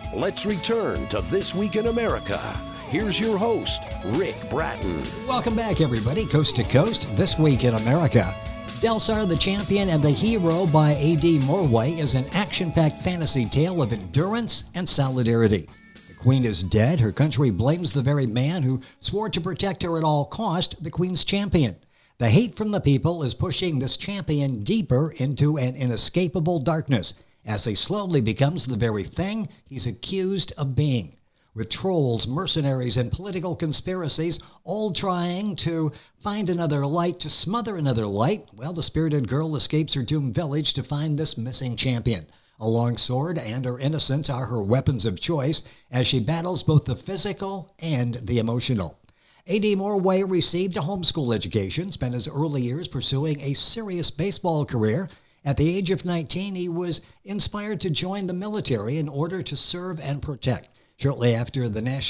Let's return to This Week in America. Here's your host, Rick Bratton. Welcome back, everybody, coast to coast. This Week in America. Delsar, the Champion and the Hero by A.D. Morway is an action-packed fantasy tale of endurance and solidarity. The Queen is dead. Her country blames the very man who swore to protect her at all cost, the Queen's champion. The hate from the people is pushing this champion deeper into an inescapable darkness as he slowly becomes the very thing he's accused of being. With trolls, mercenaries, and political conspiracies all trying to find another light to smother another light, well, the spirited girl escapes her doomed village to find this missing champion. A long sword and her innocence are her weapons of choice as she battles both the physical and the emotional. A.D. Morway received a homeschool education, spent his early years pursuing a serious baseball career. At the age of 19, he was inspired to join the military in order to serve and protect. Shortly after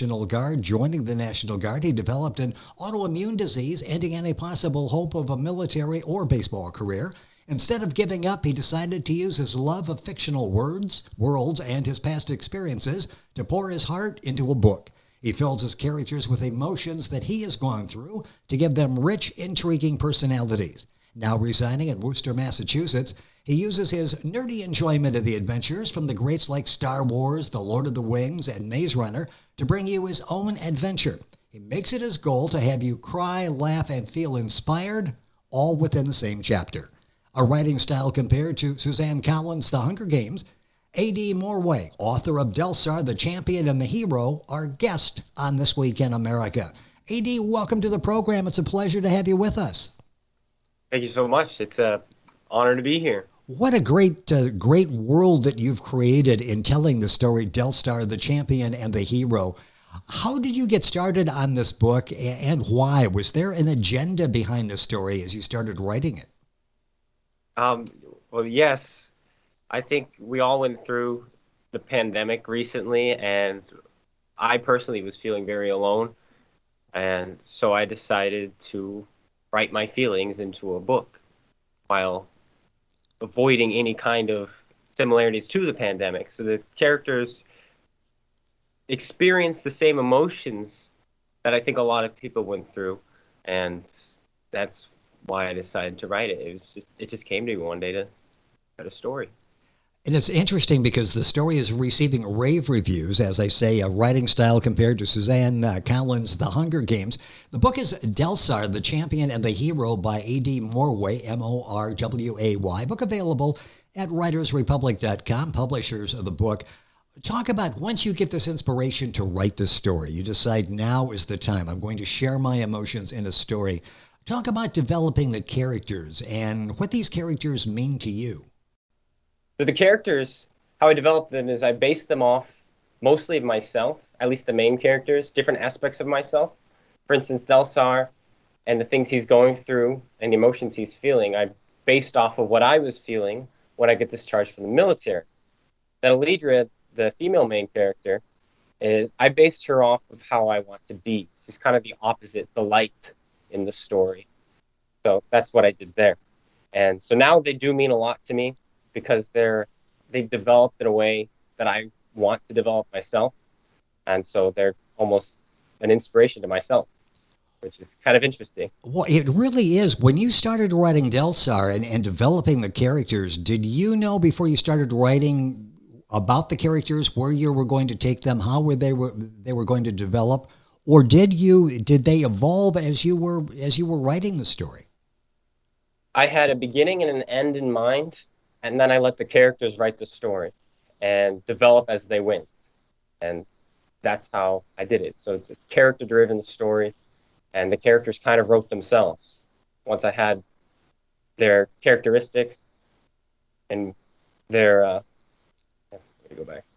joining the National Guard, he developed an autoimmune disease, ending any possible hope of a military or baseball career. Instead of giving up, he decided to use his love of fictional worlds, and his past experiences to pour his heart into a book. He fills his characters with emotions that he has gone through to give them rich, intriguing personalities. Now residing in Worcester, Massachusetts, he uses his nerdy enjoyment of the adventures from the greats like Star Wars, The Lord of the Rings, and Maze Runner to bring you his own adventure. He makes it his goal to have you cry, laugh, and feel inspired, all within the same chapter. A writing style compared to Suzanne Collins' The Hunger Games, A.D. Morway, author of Delsar, the Champion and the Hero, our guest on This Week in America. A.D., welcome to the program. It's a pleasure to have you with us. Thank you so much. It's an honor to be here. What a great world that you've created in telling the story, Delsar, the Champion and the Hero. How did you get started on this book and why? Was there an agenda behind the story as you started writing it? Well, yes. I think we all went through the pandemic recently, and I personally was feeling very alone. And so I decided to write my feelings into a book while avoiding any kind of similarities to the pandemic. So the characters experience the same emotions that I think a lot of people went through, and that's why I decided to write it. It just came to me one day to write a story. And it's interesting because the story is receiving rave reviews, as I say, a writing style compared to Suzanne Collins' The Hunger Games. The book is Delsar, the Champion and the Hero by A.D. Morway, M-O-R-W-A-Y. Book available at writersrepublic.com, publishers of the book. Talk about once you get this inspiration to write this story, you decide now is the time. I'm going to share my emotions in a story. Talk about developing the characters and what these characters mean to you. So the characters, how I developed them is I based them off mostly of myself, at least the main characters, different aspects of myself. For instance, Delsar and the things he's going through and the emotions he's feeling, I based off of what I was feeling when I get discharged from the military. Then Alidra, the female main character, I based her off of how I want to be. She's kind of the opposite, the light in the story. So that's what I did there. And so now they do mean a lot to me, because they've developed in a way that I want to develop myself. And so they're almost an inspiration to myself, which is kind of interesting. Well, it really is. When you started writing Delsar and developing the characters, did you know before you started writing about the characters, where you were going to take them, how they were going to develop? Or did they evolve as you were writing the story? I had a beginning and an end in mind. And then I let the characters write the story and develop as they went. And that's how I did it. So it's a character-driven story, and the characters kind of wrote themselves. Once I had their characteristics and their... let me go back.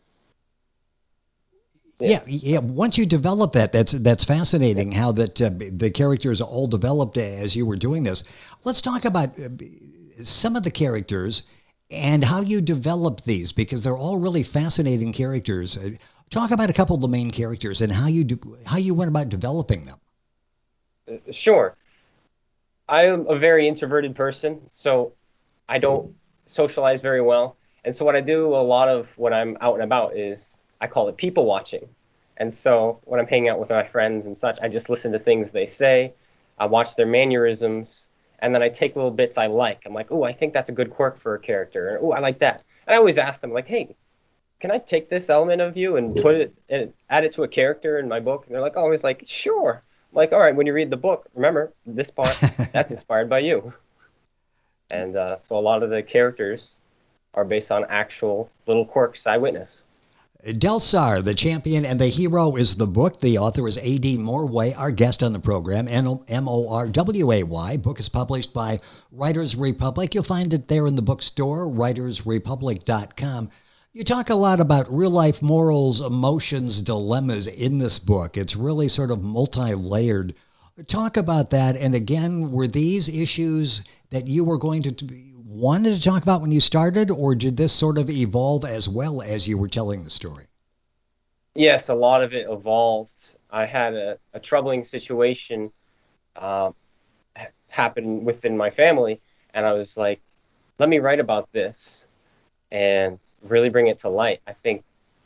Yeah. Once you develop that's fascinating how the characters all developed as you were doing this. Let's talk about some of the characters and how you develop these, because they're all really fascinating characters. Talk about a couple of the main characters and how you went about developing them. Sure. I am a very introverted person, so I don't socialize very well. And so what I do a lot of when I'm out and about is I call it people watching. And so when I'm hanging out with my friends and such, I just listen to things they say. I watch their mannerisms, and then I take little bits I like. I'm like, oh, I think that's a good quirk for a character. Oh, I like that. And I always ask them, like, hey, can I take this element of you and put it and add it to a character in my book? And they're like, always like, sure. I'm like, all right, when you read the book, remember this part, that's inspired by you. And so a lot of the characters are based on actual little quirks I witness. Delsar, the Champion and the Hero is the book. The author is A.D. Morway, our guest on the program, Morway. Book is published by Writers Republic. You'll find it there in the bookstore, writersrepublic.com. You talk a lot about real-life morals, emotions, dilemmas in this book. It's really sort of multi-layered. Talk about that. And again, were these issues that you were going to wanted to talk about when you started, or did this sort of evolve as well as you were telling the story? Yes, a lot of it evolved. I had a troubling situation happen within my family, and I was like, let me write about this and really bring it to light. I think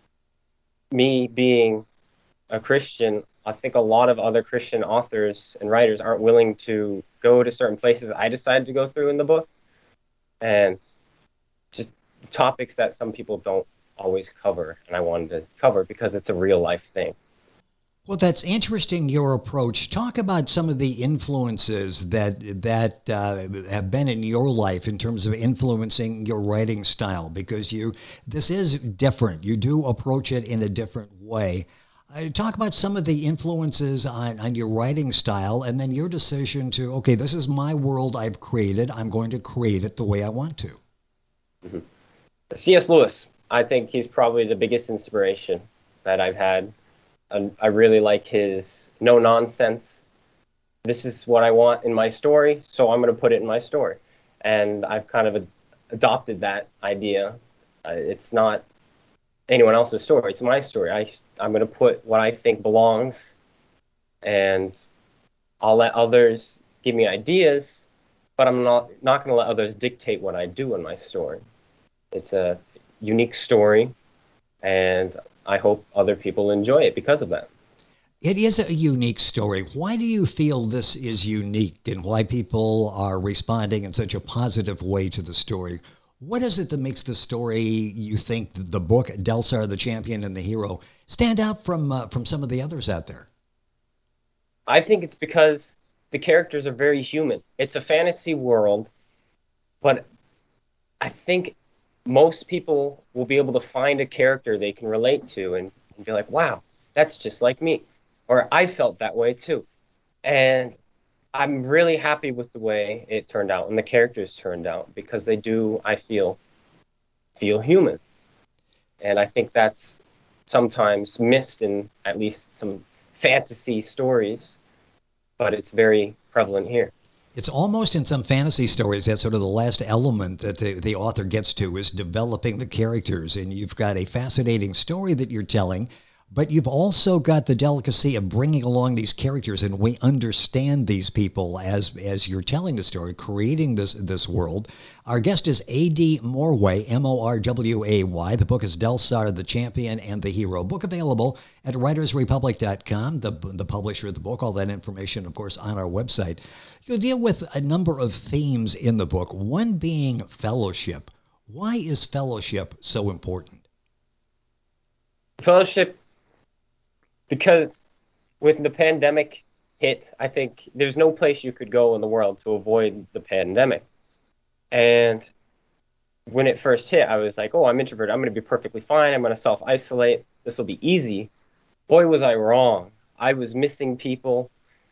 me being a Christian, I think a lot of other Christian authors and writers aren't willing to go to certain places I decided to go through in the book, and just topics that some people don't always cover, and I wanted to cover because it's a real life thing. Well, that's interesting, your approach. Talk about some of the influences that have been in your life in terms of influencing your writing style, because this is different. You do approach it in a different way. Talk about some of the influences on your writing style, and then your decision to, okay, this is my world I've created. I'm going to create it the way I want to. Mm-hmm. C.S. Lewis, I think he's probably the biggest inspiration that I've had. And I really like his no nonsense. This is what I want in my story, so I'm going to put it in my story. And I've kind of adopted that idea. It's not anyone else's story. It's my story. I'm going to put what I think belongs, and I'll let others give me ideas, but I'm not going to let others dictate what I do in my story. It's a unique story, and I hope other people enjoy it because of that. It is a unique story. Why do you feel this is unique, and why people are responding in such a positive way to the story? What is it that makes the story, you think, the book, Delsar, the Champion and the Hero, stand out from some of the others out there? I think it's because the characters are very human. It's a fantasy world, but I think most people will be able to find a character they can relate to and be like, wow, that's just like me. Or I felt that way too. And I'm really happy with the way it turned out and the characters turned out, because they do, I feel human. And I think that's sometimes missed in at least some fantasy stories, but it's very prevalent here. It's almost in some fantasy stories, that's sort of the last element that the author gets to, is developing the characters. And you've got a fascinating story that you're telling, but you've also got the delicacy of bringing along these characters, and we understand these people as you're telling the story, creating this world. Our guest is A.D. Morway, Morway. The book is Delsar, the Champion and the Hero. Book available at writersrepublic.com, the publisher of the book. All that information, of course, on our website. You'll deal with a number of themes in the book, one being fellowship. Why is fellowship so important? Fellowship, because when the pandemic hit, I think there's no place you could go in the world to avoid the pandemic. And when it first hit, I was like, oh, I'm introverted. I'm going to be perfectly fine. I'm going to self-isolate. This will be easy. Boy, was I wrong. I was missing people.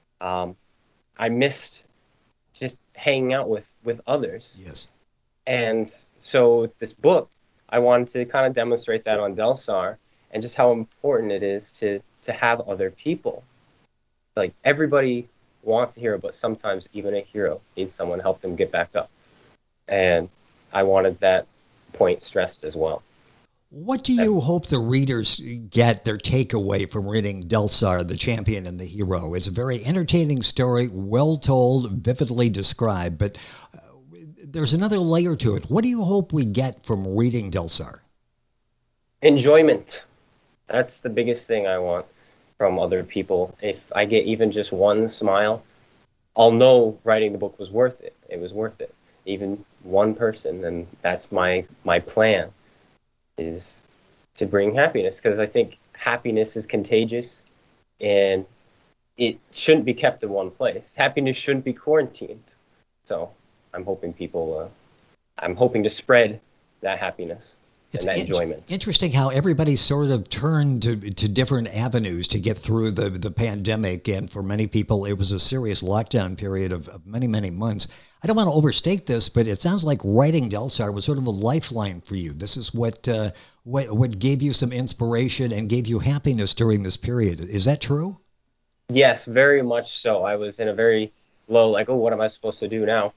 I missed just hanging out with others. Yes. And so with this book, I wanted to kind of demonstrate that on Delsar, and just how important it is to have other people. Like, everybody wants a hero, but sometimes even a hero needs someone to help them get back up. And I wanted that point stressed as well. What do you hope the readers get their takeaway from reading Delsar, the Champion and the Hero? It's a very entertaining story, well told, vividly described, but there's another layer to it. What do you hope we get from reading Delsar? Enjoyment. That's the biggest thing I want from other people. If I get even just one smile, I'll know writing the book was worth it. It was worth it. Even one person, and that's my plan, is to bring happiness, because I think happiness is contagious and it shouldn't be kept in one place. Happiness shouldn't be quarantined. So I'm hoping I'm hoping to spread that happiness It's and that enjoyment. interesting how everybody sort of turned to different avenues to get through the pandemic. And for many people, it was a serious lockdown period of many, many months. I don't want to overstate this, but it sounds like writing Delsar was sort of a lifeline for you. This is what gave you some inspiration and gave you happiness during this period. Is that true? Yes, very much so. I was in a very low, like, oh, what am I supposed to do now?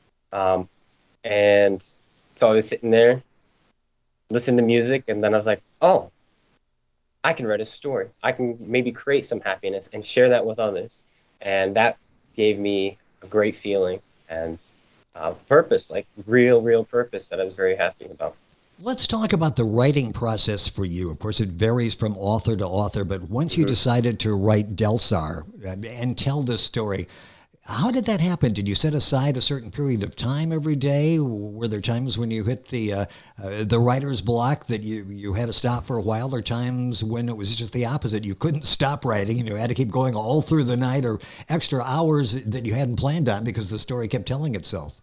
And so I was sitting there, listening to music, and then I was like, oh, I can write a story. I can maybe create some happiness and share that with others. And that gave me a great feeling and purpose, like real purpose that I was very happy about. Let's talk about the writing process for you. Of course, it varies from author to author, but once you decided to write Delsar and tell this story, how did that happen? Did you set aside a certain period of time every day? Were there times when you hit the writer's block that you had to stop for a while, or times when it was just the opposite? You couldn't stop writing and you had to keep going all through the night, or extra hours that you hadn't planned on because the story kept telling itself?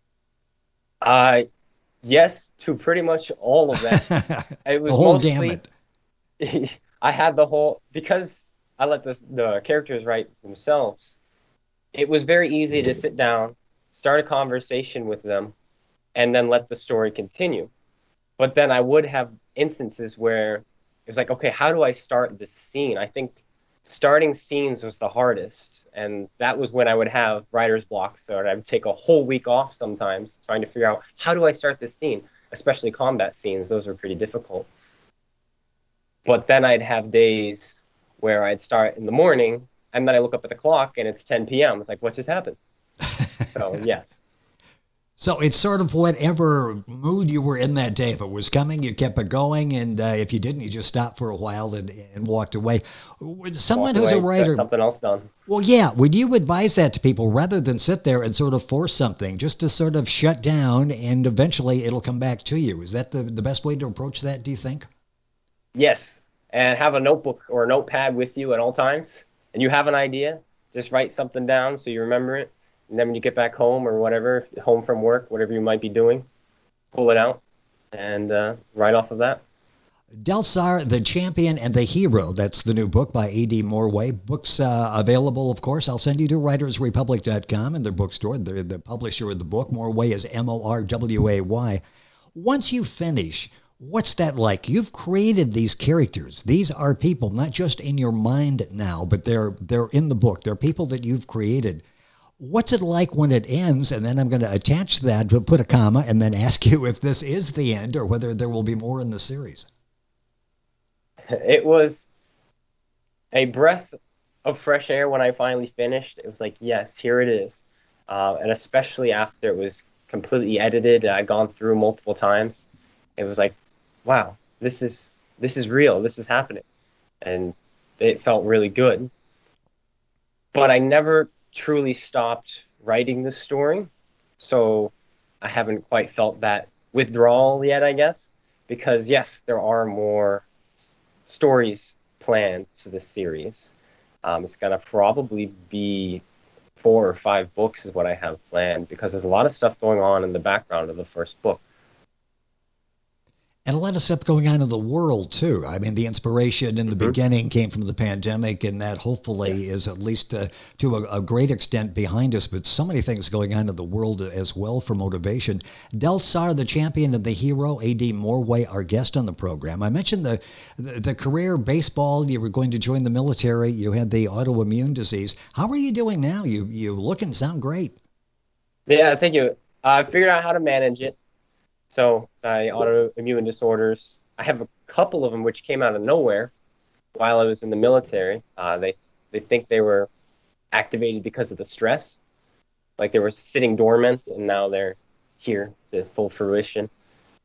Yes, to pretty much all of that. It was the whole mostly, gamut. I had the whole, because I let the characters write themselves. It was very easy to sit down, start a conversation with them, and then let the story continue. But then I would have instances where it was like, okay, how do I start this scene? I think starting scenes was the hardest, and that was when I would have writer's blocks, or I would take a whole week off sometimes trying to figure out, how do I start this scene, especially combat scenes. Those are pretty difficult. But then I'd have days where I'd start in the morning, and then I look up at the clock and it's 10 p.m. It's like, what just happened? So yes. So it's sort of whatever mood you were in that day. If it was coming, you kept it going, and if you didn't, you just stopped for a while and walked away. Someone who's a writer, something else done. Well, yeah. Would you advise that to people rather than sit there and sort of force something, just to sort of shut down and eventually it'll come back to you? Is that the best way to approach that, do you think? Yes, and have a notebook or a notepad with you at all times, and you have an idea, just write something down so you remember it. And then when you get back home or whatever, home from work, whatever you might be doing, pull it out and write off of that. Delsar, the Champion and the Hero. That's the new book by A.D. Morway. Books available, of course. I'll send you to writersrepublic.com and their bookstore. The publisher of the book, Morway, is Morway. Once you finish, what's that like? You've created these characters. These are people, not just in your mind now, but they're in the book. They're people that you've created. What's it like when it ends? And then I'm going to attach that, to put a comma, and then ask you if this is the end or whether there will be more in the series. It was a breath of fresh air when I finally finished. It was like, yes, here it is. And especially after it was completely edited, I'd gone through multiple times. It was like, wow, this is real. This is happening. And it felt really good. But I never truly stopped writing the story, so I haven't quite felt that withdrawal yet, I guess, because yes, there are more stories planned to this series. It's gonna probably be 4 or 5 books is what I have planned, because there's a lot of stuff going on in the background of the first book. And a lot of stuff going on in the world, too. I mean, the inspiration in the beginning came from the pandemic, and that hopefully is at least to a great extent behind us. But so many things going on in the world as well for motivation. Delsar, the Champion and the Hero, A.D. Morway, our guest on the program. I mentioned the career baseball. You were going to join the military. You had the autoimmune disease. How are you doing now? You look and sound great. Yeah, thank you. I figured out how to manage it. So autoimmune disorders, I have a couple of them which came out of nowhere while I was in the military. They think they were activated because of the stress, like they were sitting dormant, and now they're here to full fruition.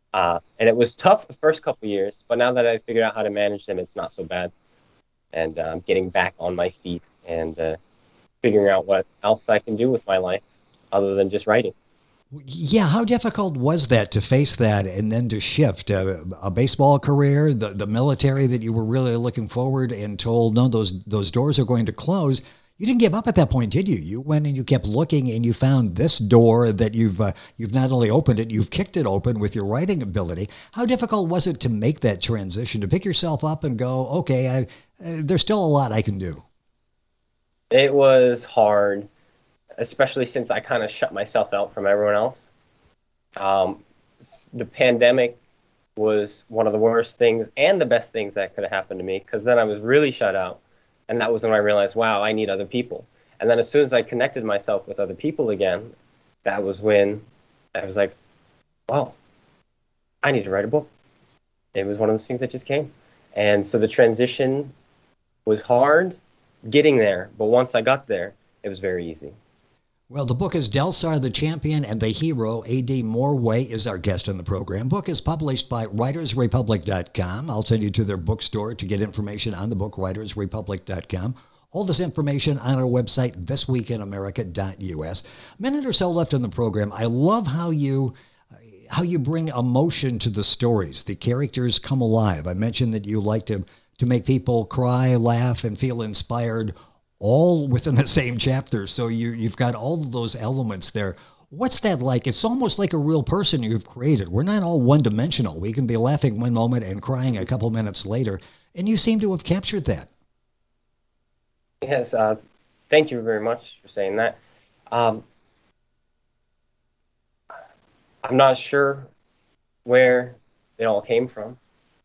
And it was tough the first couple years, but now that I figured out how to manage them, it's not so bad. And I'm getting back on my feet and figuring out what else I can do with my life other than just writing. Yeah, how difficult was that to face that and then to shift a baseball career, the military that you were really looking forward and told, no, those doors are going to close. You didn't give up at that point, did you? You went and you kept looking and you found this door that you've not only opened it, you've kicked it open with your writing ability. How difficult was it to make that transition, to pick yourself up and go, okay, there's still a lot I can do? It was hard, especially since I kind of shut myself out from everyone else. The pandemic was one of the worst things and the best things that could have happened to me, because then I was really shut out. And that was when I realized, wow, I need other people. And then as soon as I connected myself with other people again, that was when I was like, wow, I need to write a book. It was one of those things that just came. And so the transition was hard getting there. But once I got there, it was very easy. Well, the book is Delsar, the Champion and the Hero. A.D. Morway is our guest on the program. Book is published by WritersRepublic.com. I'll send you to their bookstore to get information on the book, WritersRepublic.com. All this information on our website, thisweekinamerica.us. A minute or so left in the program. I love how you bring emotion to the stories. The characters come alive. I mentioned that you like to make people cry, laugh, and feel inspired, all within the same chapter. So you've got all of those elements there. What's that like? It's almost like a real person you've created. We're not all one-dimensional. We can be laughing one moment and crying a couple minutes later, and you seem to have captured that. Yes, thank you very much for saying that. I'm not sure where it all came from.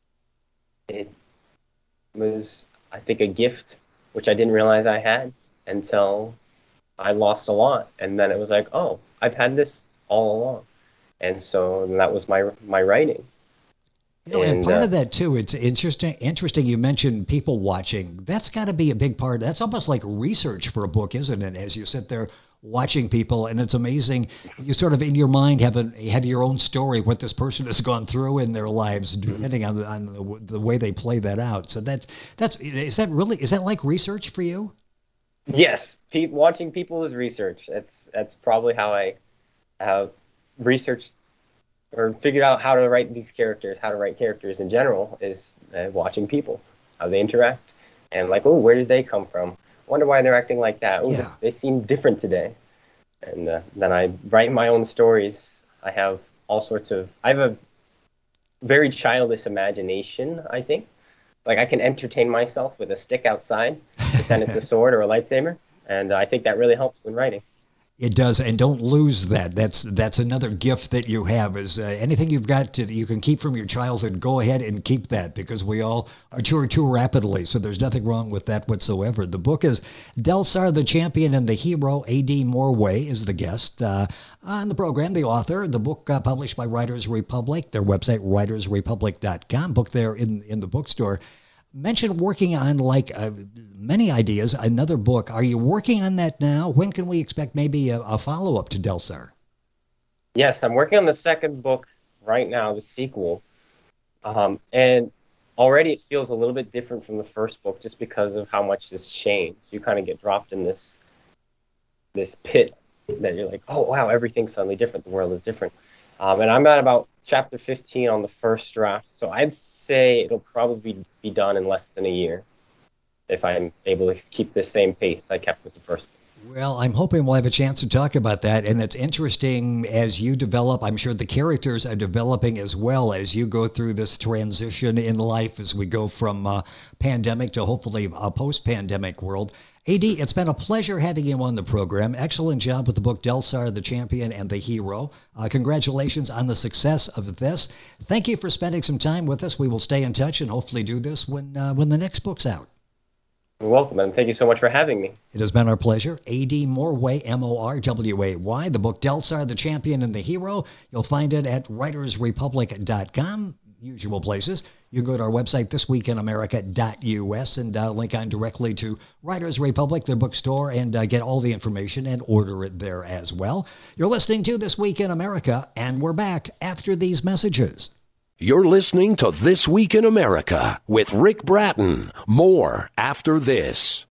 It was, I think, a gift which I didn't realize I had until I lost a lot. And then it was like, oh, I've had this all along. And so that was my writing. You know, and part of that, too, it's interesting you mentioned people watching. That's got to be a big part. That's almost like research for a book, isn't it? As you sit there watching people, and it's amazing. You sort of, in your mind, have your own story, what this person has gone through in their lives, depending on the way they play that out. So is that like research for you? Yes, watching people is research. That's probably how I have researched or figured out how to write these characters, how to write characters in general, is watching people, how they interact, and like, oh, where did they come from? Wonder why they're acting like that. Oh, yeah. They seem different today. And then I write my own stories. I have a very childish imagination, I think. Like, I can entertain myself with a stick outside, pretend it's a sword or a lightsaber, and I think that really helps when writing. It does, and don't lose that. That's another gift that you have, is anything you've got you can keep from your childhood, go ahead and keep that, because we all mature too rapidly, so there's nothing wrong with that whatsoever. The book is Delsar, the Champion and the Hero. A.D. Morway is the guest on the program, the author. The book published by Writers Republic, their website, WritersRepublic.com, book there in the bookstore. Mentioned working on, many ideas, another book. Are you working on that now? When can we expect maybe a follow-up to Delsar? Yes, I'm working on the second book right now, the sequel. And already it feels a little bit different from the first book just because of how much has changed. You kind of get dropped in this pit that you're like, oh, wow, everything's suddenly different. The world is different. And I'm at about chapter 15 on the first draft, so I'd say it'll probably be done in less than a year if I'm able to keep the same pace I kept with the first book. Well, I'm hoping we'll have a chance to talk about that, and it's interesting as you develop. I'm sure the characters are developing as well as you go through this transition in life as we go from pandemic to hopefully a post-pandemic world. A.D., it's been a pleasure having you on the program. Excellent job with the book Delsar, the Champion and the Hero. Congratulations on the success of this. Thank you for spending some time with us. We will stay in touch and hopefully do this when the next book's out. You're welcome, and thank you so much for having me. It has been our pleasure. A.D. Morway, Morway. The book Delsar, the Champion and the Hero. You'll find it at WritersRepublic.com. usual places. You can go to our website, thisweekinamerica.us, and link on directly to Writers Republic, their bookstore, and get all the information and order it there as well. You're listening to This Week in America, and we're back after these messages. You're listening to This Week in America with Rick Bratton. More after this.